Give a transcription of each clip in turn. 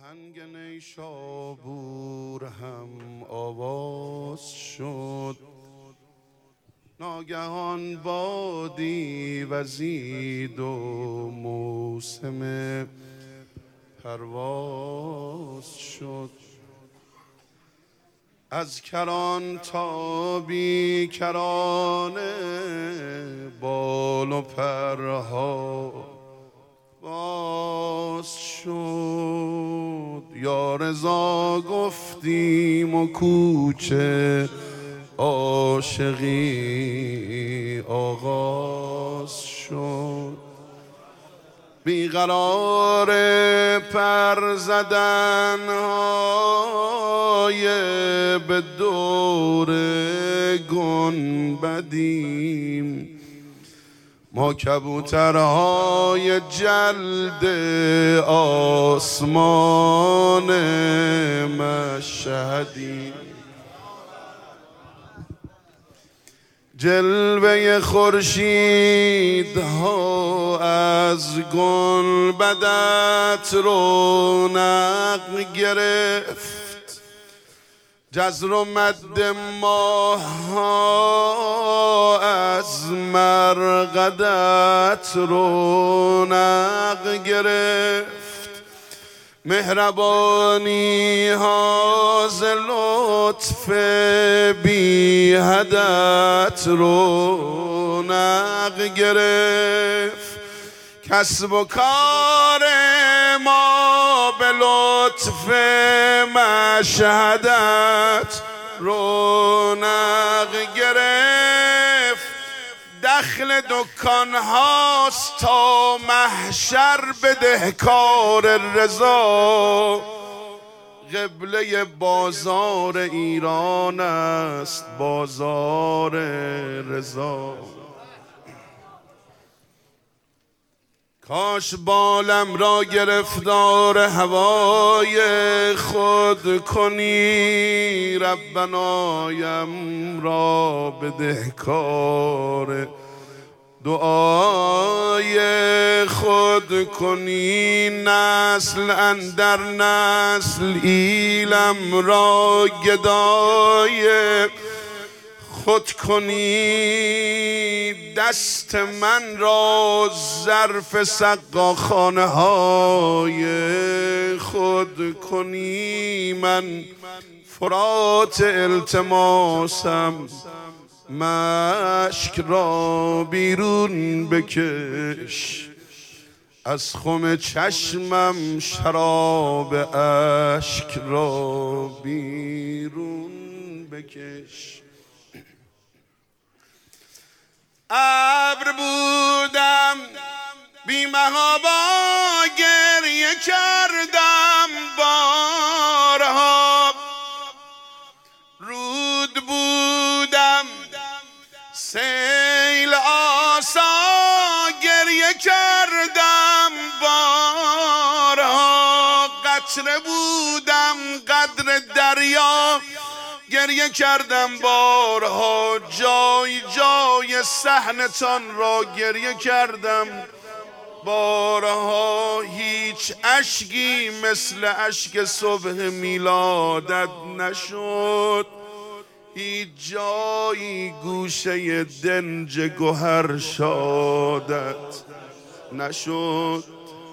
آهنگ نیشابور هم آواز شد، ناگهان بادی وزید و موسم پرواز شد. از کران تا بی کرانه بال و پرها باز شد. یا رضا گفتیم و کوچه عاشقی آغاز شد. بیقرار پر زدن های به دور گنبدیم، ما کبوترهای جلد آسمان مشهدیم. جلوه خورشیدها از گنبدت رونق گرفت، جزر و مد ماه‌ها از مرقدت رونق گرفت. مهربانی ها ز لطف بی حدت رونق گرفت. کسب و کار ما به لطف مشهدت رونق گرفت. دخل دکان هاست تا محشر بدهکار رضا، قبله بازار ایران است بازار رضا. کاش بالم را گرفتار هوای خود کنی، ربنایم را بدهکار دعای خود کنی. نسل اندر نسل ایلم را گدای خود کنی. دست من را ظرف سقاخانه های خود کنی. من فرات التماسم مشک را بیرون بکش، از خم چشمم شراب اشک را بیرون بکش. ابر بودم بی محابا گریه کردم بارها، رود بودم سیل آسا گریه کردم بارها. قطره بودم قدر دریا گریه کردم بارها. جای جای صحنتان را گریه کردم بارها. هیچ اشکی مثل اشک صبح میلادت نشد، هیچ جایی گوشه دنج گوهر شادت نشد.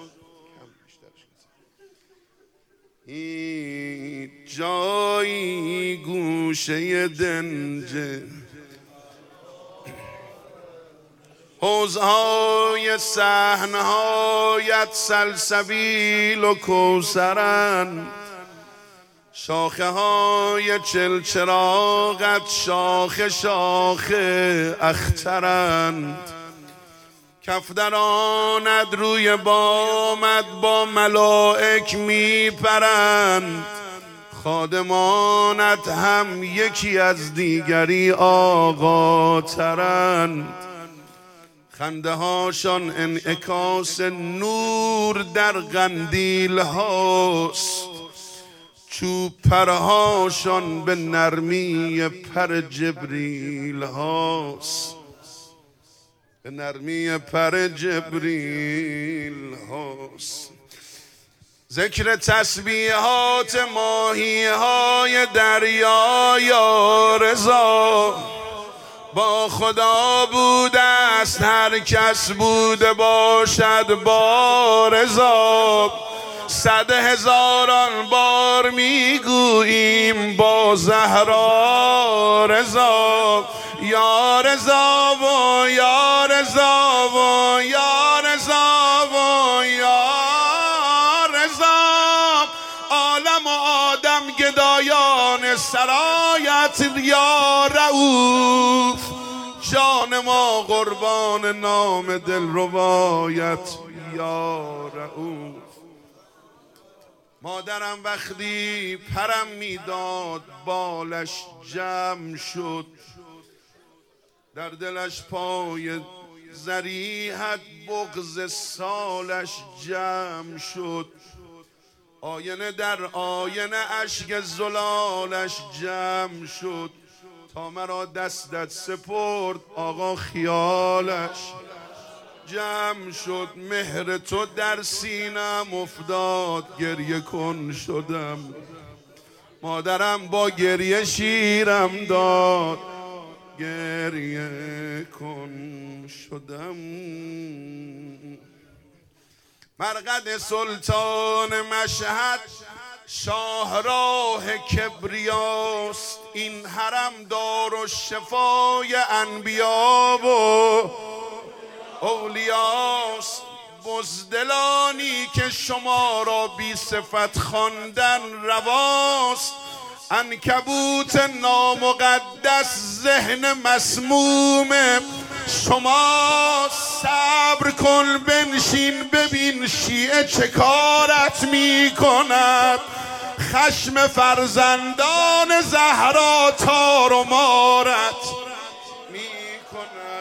هیچ جایی گوشه دنج حوضهای صحنهایت سلسبیل و کوثرند، شاخه های چلچراغت شاخه شاخه اخترند. کفدرانت روی بامت با ملائک میپرند، خادمانت هم یکی از دیگری آقا ترند. خنده هاشان انعکاس نور در قندیل هاست، چوب پرهاشان به نرمی پر جبریل هاست، به نرمی پر جبریل هاست. ذکر تسبیحات ماهی های دریا یا رضا با خدا بوده است هر کس بوده باشد با رضا 100,000 بار میگوییم با زهرا رضا یا رضا و یا رضا و یا رضا و یا رضا عالم و آدم گدایان سرایت یا رؤوف جان ما قربان نام دلربایت یا رؤوف. مادرم وقتی پرم میداد بالش جمع شد در دلش پای ذریحت بغض سالش جمع شد آینه در آینه اشک زلالش جمع شد تا مرا دستت سپرد آقا خیالش جمع شد مهر تو در سینم افتاد گریه کن شدم مادرم با گریه شیرم داد گریه کن شدم. مرقد سلطان مشهد شاهراه کبریاست این حرم دار و شفای انبیا و اولیاست بزدلانی که شما را بی صفت خواندن رواست عنکبوت نامقدس ذهن مسموم شما صبر کن بنشین ببین شیعه چه کارت می کند خشم فرزندان زهرا تار و مارت می کند.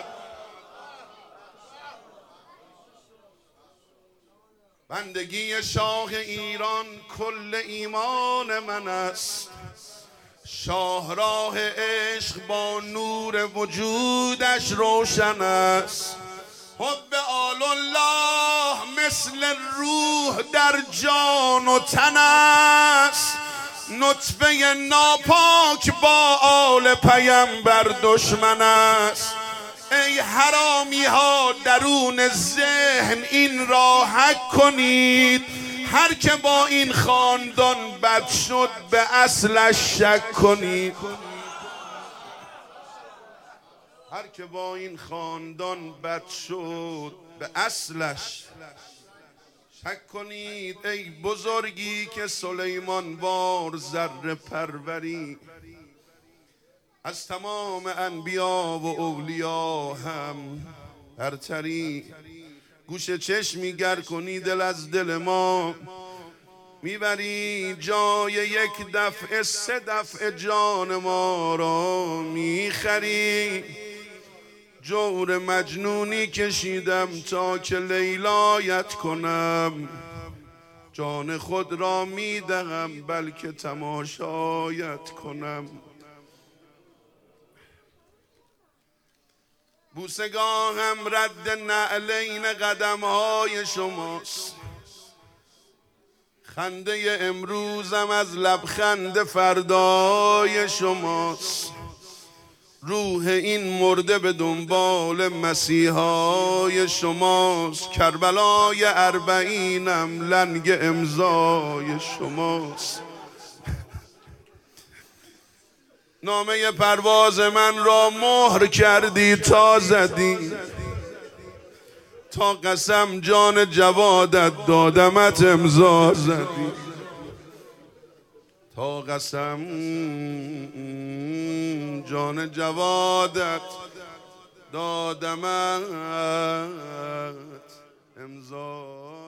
بندگی شاه ایران کل ایمان من است شاهراه عشق با نور وجودش روشن است حب آل الله مثل روح در جان و تن است نطفه ناپاک با آل پیمبر دشمن است ای حرامی ها درون ذهن این را حک کنید هر که با این خاندان بد شد به اصلش شک کنید هر که با این خاندان بد شد به اصلش شک کنید ای بزرگی که سلیمان وار ذره پروری از تمام انبیا و اولیا هم برتری گوش چشمی گر کنی دل از دل ما میبری جای یک دفعه 3 دفعه جان ما را میخری جور مجنونی کشیدم تا که لیلایت کنم جان خود را میدهم بلکه تماشایت کنم. بوسگاهم رد نعلین قدمهای شماست خنده امروزم از لبخند فردای شماست روح این مرده به دنبال مسیحای شماست کربلای 40م لنگ امضای شماست نامه پرواز من را مهر کردی تا زدی تا قسم جان جوادت دادمت امضا زدی تا قسم جان جوادت دادمت امضا